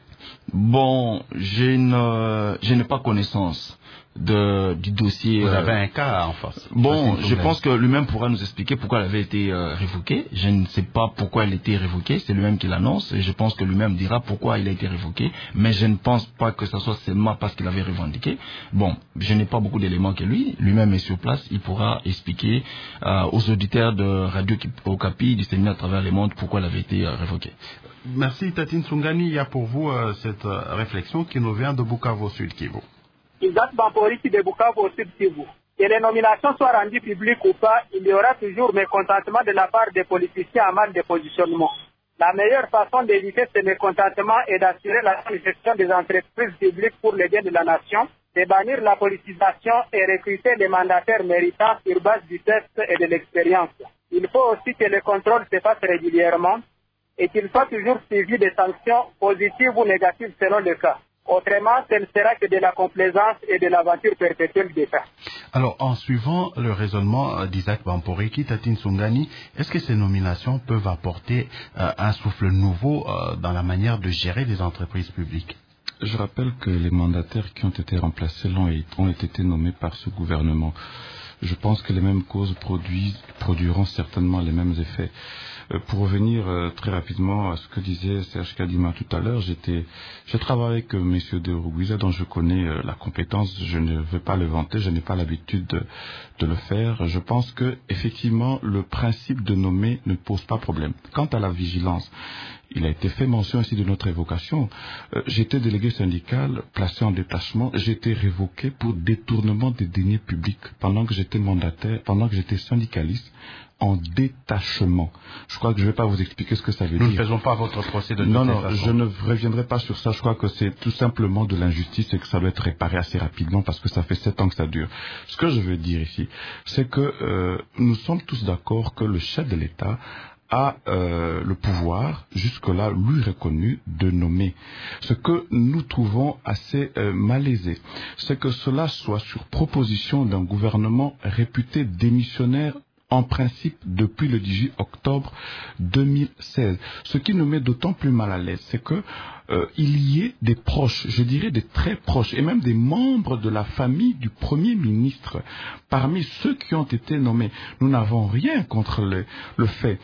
Bon, je ne, je n'ai pas connaissance de, du dossier. Vous euh, avez un cas en face. Bon, je pense que lui-même pourra nous expliquer pourquoi elle avait été euh, révoquée. Je ne sais pas pourquoi elle a été révoquée, c'est lui-même qui l'annonce, et je pense que lui-même dira pourquoi il a été révoqué, mais je ne pense pas que ce soit seulement parce qu'il avait revendiqué. Bon, je n'ai pas beaucoup d'éléments que lui, lui-même est sur place, il pourra expliquer euh, aux auditeurs de Radio Okapi, disséminés à travers le monde, pourquoi elle avait été euh, révoquée. Merci Tatine Sungani, il y a pour vous euh, cette euh, réflexion qui nous vient de Bukavu Sud Kivu. Isaac Bamporiki de Bukavu au Sud Kivu. Que les nominations soient rendues publiques ou pas, il y aura toujours mécontentement de la part des politiciens en mal de positionnement. La meilleure façon d'éviter ce mécontentement est d'assurer la gestion des entreprises publiques pour le bien de la nation, de bannir la politisation et recruter les mandataires méritants sur base du test et de l'expérience. Il faut aussi que le contrôle se fasse régulièrement et qu'il soit toujours suivi de sanctions positives ou négatives selon le cas. Autrement, ce ne sera que de la complaisance et de l'aventure perpétuelle d'État. Alors, en suivant le raisonnement d'Isaac Bamporiki, Tatine Sungani, est-ce que ces nominations peuvent apporter euh, un souffle nouveau euh, dans la manière de gérer les entreprises publiques? Je rappelle que les mandataires qui ont été remplacés l'ont, ont été nommés par ce gouvernement. Je pense que les mêmes causes produisent, produiront certainement les mêmes effets. Euh, pour revenir euh, très rapidement à ce que disait Serge Kadima tout à l'heure, j'étais, j'ai travaillé avec euh, M. De Ruguiza, dont je connais euh, la compétence. Je ne veux pas le vanter, je n'ai pas l'habitude de, de le faire. Je pense que effectivement, le principe de nommer ne pose pas problème. Quant à la vigilance, il a été fait mention ici de notre évocation. Euh, j'étais délégué syndical, placé en détachement. J'ai été révoqué pour détournement des deniers publics pendant que j'étais mandataire, pendant que j'étais syndicaliste, en détachement. Je crois que je ne vais pas vous expliquer ce que ça veut Nous dire. Nous ne faisons pas votre procès de Non, toute non, façon. je ne reviendrai pas sur ça. Je crois que c'est tout simplement de l'injustice et que ça doit être réparé assez rapidement parce que ça fait sept ans que ça dure. Ce que je veux dire ici, c'est que euh, nous sommes tous d'accord que le chef de l'État a euh, le pouvoir, jusque-là, lui reconnu, de nommer. Ce que nous trouvons assez euh, malaisé, c'est que cela soit sur proposition d'un gouvernement réputé démissionnaire en principe depuis le dix-huit octobre deux mille seize. Ce qui nous met d'autant plus mal à l'aise, c'est que euh, il y ait des proches, je dirais des très proches, et même des membres de la famille du Premier ministre, parmi ceux qui ont été nommés. Nous n'avons rien contre le, le fait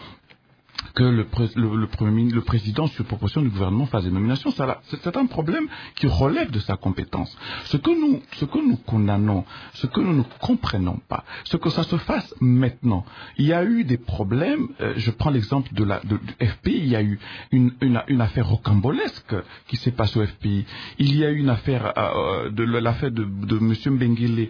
que le, le, le, premier, le président, sur proposition du gouvernement, fasse des nominations. Ça, c'est un problème qui relève de sa compétence. Ce que nous, ce que nous condamnons, ce que nous ne comprenons pas, ce que ça se fasse maintenant. Il y a eu des problèmes, euh, je prends l'exemple de la de, de F P I, il y a eu une, une, une affaire rocambolesque qui s'est passée au F P I. Il y a eu une affaire, euh, de l'affaire de, de M. Mbenguele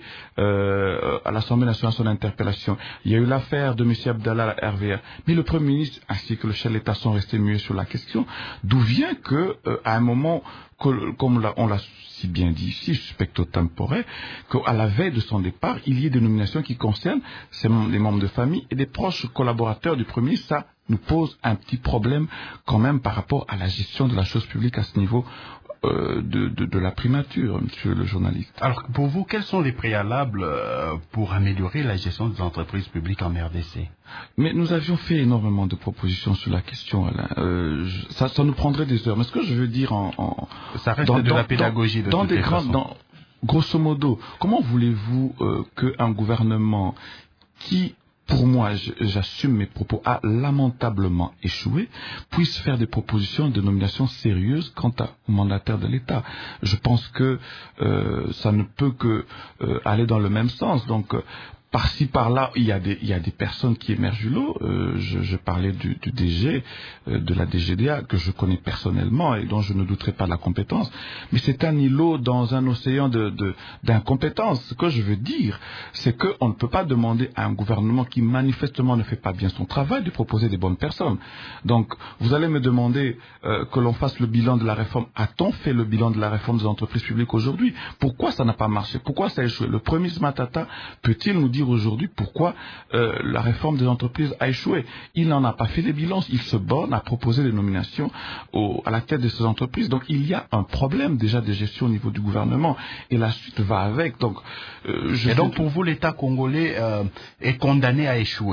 euh, à l'Assemblée nationale, son interpellation. Il y a eu l'affaire de M. Abdallah à la R V R. Mais le Premier ministre ainsi que le chef de l'État sont restés muets sur la question, d'où vient que, euh, à un moment, que, comme l'a, on l'a si bien dit ici, spectre temporaire, qu'à la veille de son départ, il y ait des nominations qui concernent ces, les membres de famille et des proches collaborateurs du Premier ministre. Ça nous pose un petit problème quand même par rapport à la gestion de la chose publique à ce niveau euh, de, de, de la primature, monsieur le journaliste. Alors, pour vous, quels sont les préalables euh, pour améliorer la gestion des entreprises publiques en R D C? Mais nous avions fait énormément de propositions sur la question, Alain. Euh, je, ça, ça nous prendrait des heures. Mais ce que je veux dire en... en ça reste dans, de dans, la pédagogie dans, de dans toutes des les grands, façons. Dans, grosso modo, comment voulez-vous euh, qu'un gouvernement qui, pour moi, j'assume mes propos, a lamentablement échoué, puisse faire des propositions de nomination sérieuses quant au mandataire de l'État? Je pense que euh, ça ne peut que euh, aller dans le même sens. Donc, euh, par-ci, par-là, il y a des, il y a des personnes qui émergent du lot. Euh, je, je parlais du, du D G, euh, de la D G D A, que je connais personnellement et dont je ne douterai pas de la compétence. Mais c'est un îlot dans un océan de, de, d'incompétence. Ce que je veux dire, c'est qu'on ne peut pas demander à un gouvernement qui manifestement ne fait pas bien son travail de proposer des bonnes personnes. Donc, vous allez me demander euh, que l'on fasse le bilan de la réforme. A-t-on fait le bilan de la réforme des entreprises publiques aujourd'hui? Pourquoi ça n'a pas marché? Pourquoi ça a échoué? Le Premier ministre Matata peut-il nous dire aujourd'hui pourquoi euh, la réforme des entreprises a échoué? Il n'en a pas fait les bilans, il se borne à proposer des nominations au, à la tête de ces entreprises. Donc il y a un problème déjà de gestion au niveau du gouvernement et la suite va avec. Donc, euh, je et donc pour vous, l'État congolais euh, est condamné à échouer?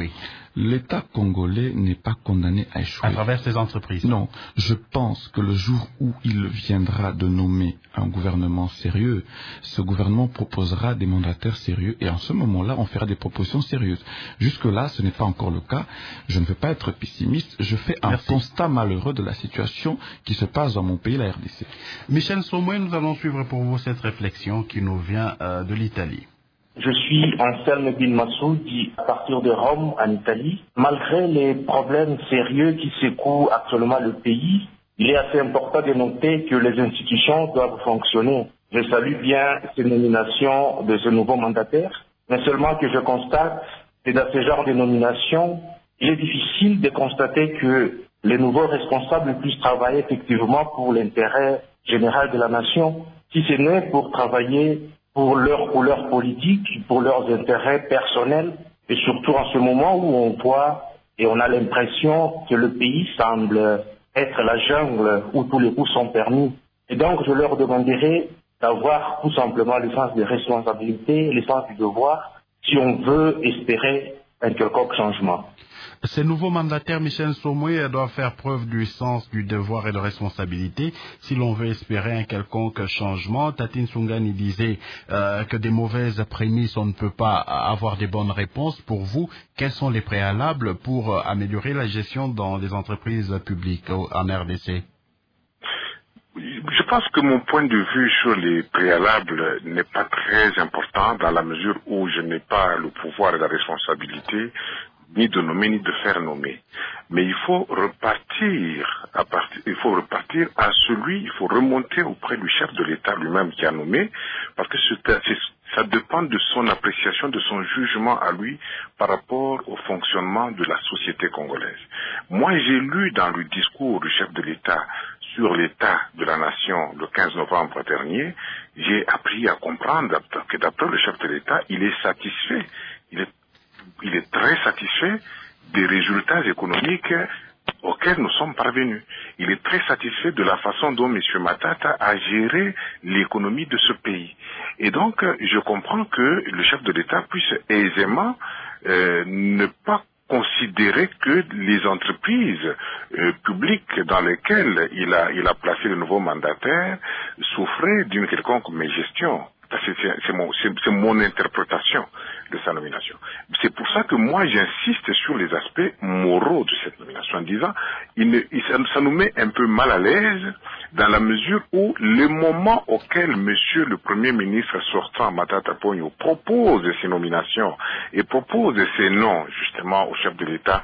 L'État congolais n'est pas condamné à échouer. À travers ses entreprises? Non. Je pense que le jour où il viendra de nommer un gouvernement sérieux, ce gouvernement proposera des mandataires sérieux et en ce moment-là, on fera des propositions sérieuses. Jusque-là, ce n'est pas encore le cas. Je ne veux pas être pessimiste. Je fais un Merci. constat malheureux de la situation qui se passe dans mon pays, la R D C. Michel Somoué, nous allons suivre pour vous cette réflexion qui nous vient euh, de l'Italie. Je suis Anselme Bin Massoudi à partir de Rome, en Italie. Malgré les problèmes sérieux qui secouent actuellement le pays, il est assez important de noter que les institutions doivent fonctionner. Je salue bien ces nominations de ce nouveau mandataire, mais seulement que je constate que dans ce genre de nominations, il est difficile de constater que les nouveaux responsables puissent travailler effectivement pour l'intérêt général de la nation, si ce n'est pour travailler pour leur couleur politique, pour leurs intérêts personnels, et surtout en ce moment où on voit et on a l'impression que le pays semble être la jungle où tous les coups sont permis. Et donc je leur demanderai d'avoir tout simplement le sens des responsabilités, le sens du devoir, si on veut espérer un quelconque changement. Ces nouveaux mandataires, Michel Somoué, doivent faire preuve du sens du devoir et de responsabilité si l'on veut espérer un quelconque changement. Tatine Sungani disait euh, que des mauvaises prémices, on ne peut pas avoir des bonnes réponses. Pour vous, quels sont les préalables pour euh, améliorer la gestion dans les entreprises publiques en R D C? Je pense que mon point de vue sur les préalables n'est pas très important dans la mesure où je n'ai pas le pouvoir et la responsabilité ni de nommer ni de faire nommer. Mais il faut repartir à partir, il faut repartir à celui, il faut remonter auprès du chef de l'État lui-même qui a nommé, parce que c'est, ça dépend de son appréciation, de son jugement à lui par rapport au fonctionnement de la société congolaise. Moi, j'ai lu dans le discours du chef de l'État sur l'état de la nation le quinze novembre dernier, j'ai appris à comprendre que d'après le chef de l'État, il est satisfait, il est Il est très satisfait des résultats économiques auxquels nous sommes parvenus. Il est très satisfait de la façon dont M. Matata a géré l'économie de ce pays. Et donc, je comprends que le chef de l'État puisse aisément euh, ne pas considérer que les entreprises euh, publiques dans lesquelles il a, il a placé le nouveau mandataire souffraient d'une quelconque mégestion. C'est, c'est, c'est, mon, c'est, c'est mon interprétation de sa nomination. C'est pour ça que moi j'insiste sur les aspects moraux de cette nomination en disant il ne, il, ça nous met un peu mal à l'aise dans la mesure où le moment auquel monsieur le Premier ministre sortant Matata Ponyo propose ces nominations et propose ces noms justement au chef de l'État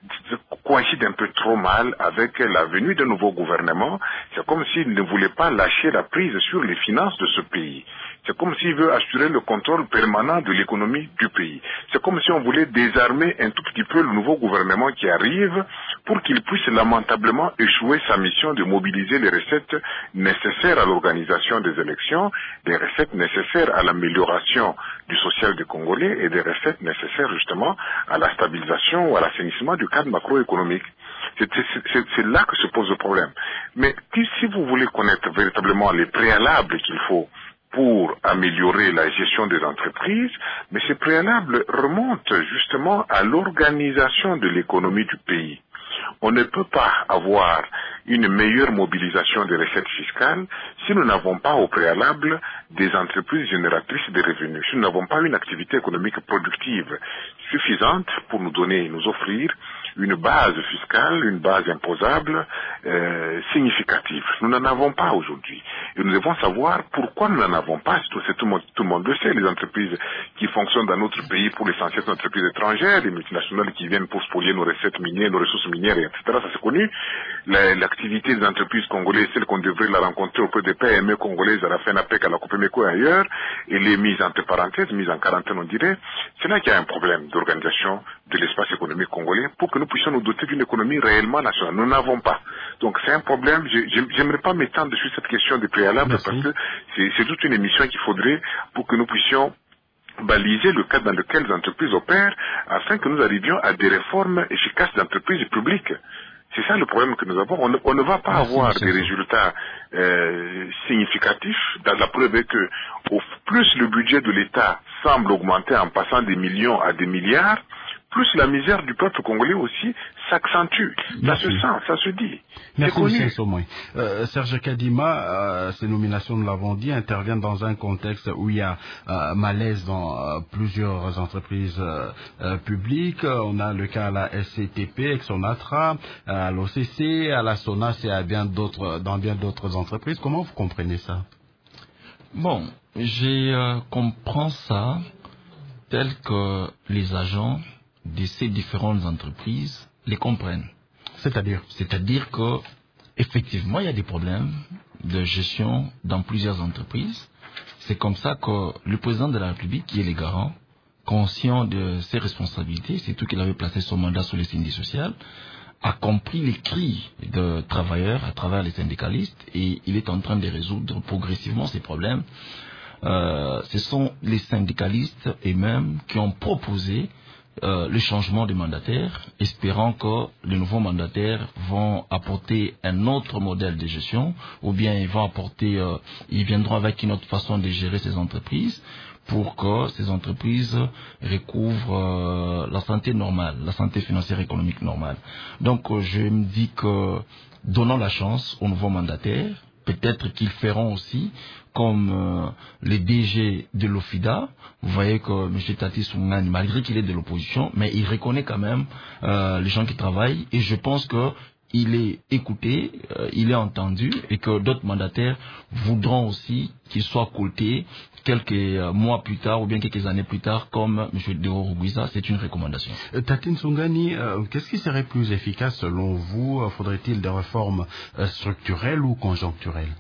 coïncide un peu trop mal avec la venue d'un nouveau gouvernement. C'est comme s'il ne voulait pas lâcher la prise sur les finances de ce pays. C'est comme s'il veut assurer le contrôle permanent de l'économie du pays. C'est comme si on voulait désarmer un tout petit peu le nouveau gouvernement qui arrive pour qu'il puisse lamentablement échouer sa mission de mobiliser les recettes nécessaires à l'organisation des élections, des recettes nécessaires à l'amélioration du social des Congolais et des recettes nécessaires justement à la stabilisation ou à l'assainissement du cadre macroéconomique. C'est, c'est, c'est, c'est là que se pose le problème. Mais si vous voulez connaître véritablement les préalables qu'il faut pour améliorer la gestion des entreprises, mais ces préalables remontent justement à l'organisation de l'économie du pays. On ne peut pas avoir une meilleure mobilisation des recettes fiscales si nous n'avons pas au préalable des entreprises génératrices de revenus, si nous n'avons pas une activité économique productive suffisante pour nous donner, nous offrir une base fiscale, une base imposable euh, significative. Nous n'en avons pas aujourd'hui. Et nous devons savoir pourquoi nous n'en avons pas. Tout, c'est tout, le monde, tout le monde le sait. Les entreprises qui fonctionnent dans notre pays, pour l'essentiel, sont des entreprises étrangères, des multinationales qui viennent pour spolier nos recettes minières, nos ressources minières, et cetera. Ça c'est connu. La, l'activité des entreprises congolaises, celle qu'on devrait la rencontrer auprès des P M E congolaises à la FENAPEC, à la Copemeco et ailleurs, et les mises entre parenthèses, mises en quarantaine, on dirait, c'est là qu'il y a un problème d'organisation de l'espace économique congolais pour que nous puissions nous doter d'une économie réellement nationale. Nous n'avons pas. Donc c'est un problème. J'aimerais pas m'étendre sur cette question des préalables Merci. Parce que c'est, c'est toute une émission qu'il faudrait pour que nous puissions baliser le cadre dans lequel les entreprises opèrent afin que nous arrivions à des réformes efficaces d'entreprises publiques. C'est ça le problème que nous avons. On ne, on ne va pas Merci, avoir des résultats euh, significatifs. Dans la preuve est que au plus le budget de l'État semble augmenter en passant des millions à des milliards, plus la misère du peuple congolais aussi s'accentue. Ça se sent, ça se dit. Merci, M. Somoy. Euh, Serge Kadima, euh, ces nominations, nous l'avons dit, interviennent dans un contexte où il y a euh, malaise dans euh, plusieurs entreprises euh, euh, publiques. On a le cas à la S C T P, Exonatra, à l'O C C, à la SONAS et à bien d'autres, dans bien d'autres entreprises. Comment vous comprenez ça? Bon, je euh, comprends ça tel que les agents de ces différentes entreprises les comprennent. C'est-à-dire C'est-à-dire que effectivement, il y a des problèmes de gestion dans plusieurs entreprises. C'est comme ça que le président de la République, qui est le garant, conscient de ses responsabilités, c'est tout qu'il avait placé son mandat sur les syndicats sociaux, a compris les cris de travailleurs à travers les syndicalistes et il est en train de résoudre progressivement ces problèmes. Euh, ce sont les syndicalistes eux-mêmes qui ont proposé euh, le changement de mandataire, espérant que les nouveaux mandataires vont apporter un autre modèle de gestion, ou bien ils vont apporter, euh, ils viendront avec une autre façon de gérer ces entreprises, pour que ces entreprises recouvrent euh, la santé normale, la santé financière et économique normale. Donc euh, je me dis que donnons la chance aux nouveaux mandataires. Peut-être qu'ils feront aussi comme euh, les D G de l'OFIDA. Vous voyez que M. Tati Soungani, malgré qu'il est de l'opposition, mais il reconnaît quand même euh, les gens qui travaillent. Et je pense que il est écouté, euh, il est entendu, et que d'autres mandataires voudront aussi qu'il soit écouté quelques euh, mois plus tard ou bien quelques années plus tard, comme M. Deo Rugwiza. C'est une recommandation. Euh, Tatine Soungani, euh, qu'est-ce qui serait plus efficace selon vous? Faudrait-il des réformes euh, structurelles ou conjoncturelles?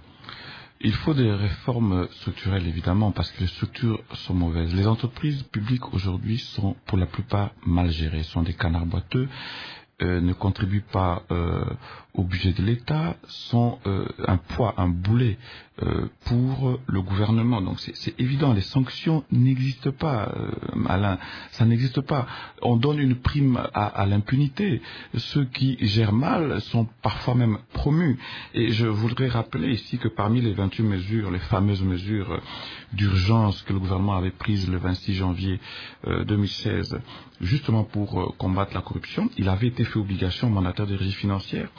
Il faut des réformes structurelles, évidemment, parce que les structures sont mauvaises. Les entreprises publiques aujourd'hui sont pour la plupart mal gérées, sont des canards boiteux, euh, ne contribuent pas euh, au budget de l'État, sont euh, un poids, un boulet euh, pour le gouvernement. Donc c'est évident, les sanctions n'existent pas, euh, Alain, ça n'existe pas. On donne une prime à, à l'impunité. Ceux qui gèrent mal sont parfois même promus. Et je voudrais rappeler ici que parmi les vingt-huit mesures, les fameuses mesures d'urgence que le gouvernement avait prises le vingt-six janvier euh, deux mille seize, justement pour euh, combattre la corruption, il avait été fait obligation aux mandataires des régies financières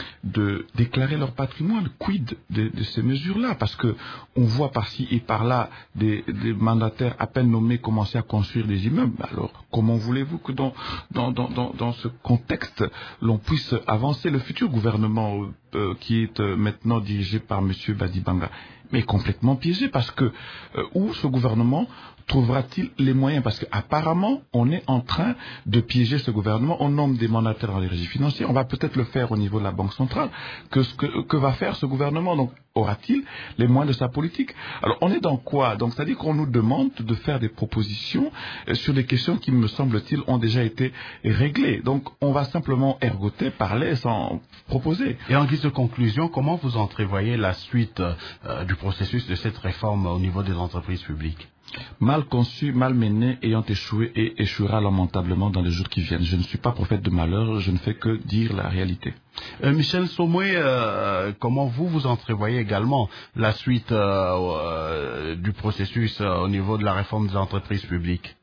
de déclarer leur patrimoine. Quid de, de ces mesures-là? Parce que on voit par-ci et par-là des, des mandataires à peine nommés commencer à construire des immeubles. Alors, comment voulez-vous que dans, dans, dans, dans, dans ce contexte, l'on puisse avancer? Le futur gouvernement euh, qui est euh, maintenant dirigé par M. Badibanga mais complètement piégé, parce que euh, où ce gouvernement trouvera-t-il les moyens? Parce qu'apparemment, on est en train de piéger ce gouvernement. On nomme des mandataires dans les régies financières. On va peut-être le faire au niveau de la Banque centrale. Que, ce que, que va faire ce gouvernement? Donc, aura-t-il les moyens de sa politique? Alors, on est dans quoi? Donc, c'est-à-dire qu'on nous demande de faire des propositions sur des questions qui, me semble-t-il, ont déjà été réglées. Donc, on va simplement ergoter, parler sans proposer. Et en guise de conclusion, comment vous entrevoyez la suite euh, du processus de cette réforme au niveau des entreprises publiques? Mal conçu, mal mené, ayant échoué et échouera lamentablement dans les jours qui viennent. Je ne suis pas prophète de malheur, je ne fais que dire la réalité. Euh, Michel Somoy, euh, comment vous vous entrevoyez également la suite euh, euh, du processus euh, au niveau de la réforme des entreprises publiques?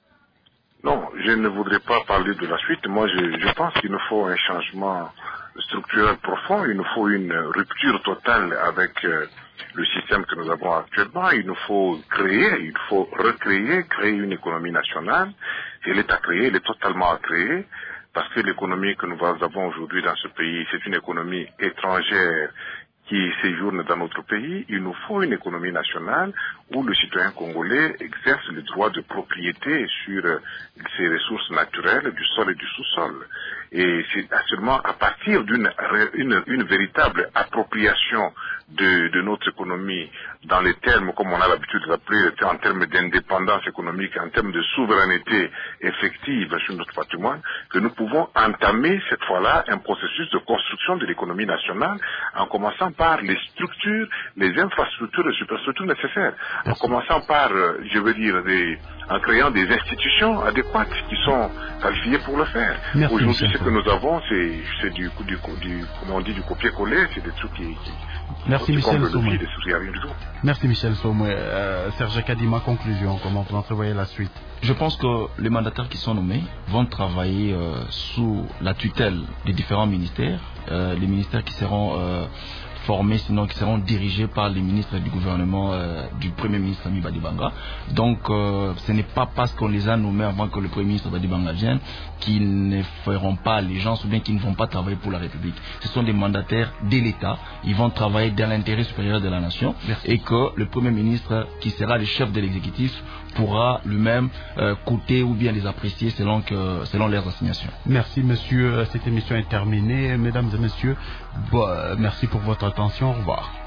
Non, je ne voudrais pas parler de la suite. Moi, je, je pense qu'il nous faut un changement structurel profond. Il nous faut une rupture totale avec euh, le système que nous avons actuellement. Il nous faut créer, il faut recréer, créer une économie nationale. Elle est à créer, elle est totalement à créer, parce que l'économie que nous avons aujourd'hui dans ce pays, c'est une économie étrangère qui séjourne dans notre pays. Il nous faut une économie nationale où le citoyen congolais exerce le droit de propriété sur ses ressources naturelles, du sol et du sous-sol. Et c'est seulement à partir d'une une, une véritable appropriation de, de notre économie dans les termes, comme on a l'habitude de l'appeler, en termes d'indépendance économique, en termes de souveraineté effective sur notre patrimoine, que nous pouvons entamer cette fois-là un processus de construction de l'économie nationale en commençant par les structures, les infrastructures et superstructures nécessaires. En commençant par, je veux dire, des, en créant des institutions adéquates qui sont qualifiées pour le faire. Aujourd'hui, ce que nous avons, c'est du, du, du, comme on dit, du copier-coller, c'est des trucs qui, qui Merci, qui Michel comblent le Somoy. vide, et rien du tout. Merci Michel Somé. Euh, Serge Kadima, conclusion, comment vous entrevoyez la suite? Je pense que les mandataires qui sont nommés vont travailler euh, sous la tutelle des différents ministères, euh, les ministères qui seront euh, formés, sinon qui seront dirigés par les ministres du gouvernement euh, du Premier ministre Ami Badibanga. Donc euh, ce n'est pas parce qu'on les a nommés avant que le Premier ministre Badibanga vienne qu'ils ne feront pas allégeance ou bien qu'ils ne vont pas travailler pour la République. Ce sont des mandataires de l'État. Ils vont travailler dans l'intérêt supérieur de la nation. Merci. Et que le Premier ministre, qui sera le chef de l'exécutif, pourra lui-même euh, coûter ou bien les apprécier selon, que, selon leurs assignations. Merci monsieur, cette émission est terminée. Mesdames et messieurs, bon, merci pour votre attention. Au revoir.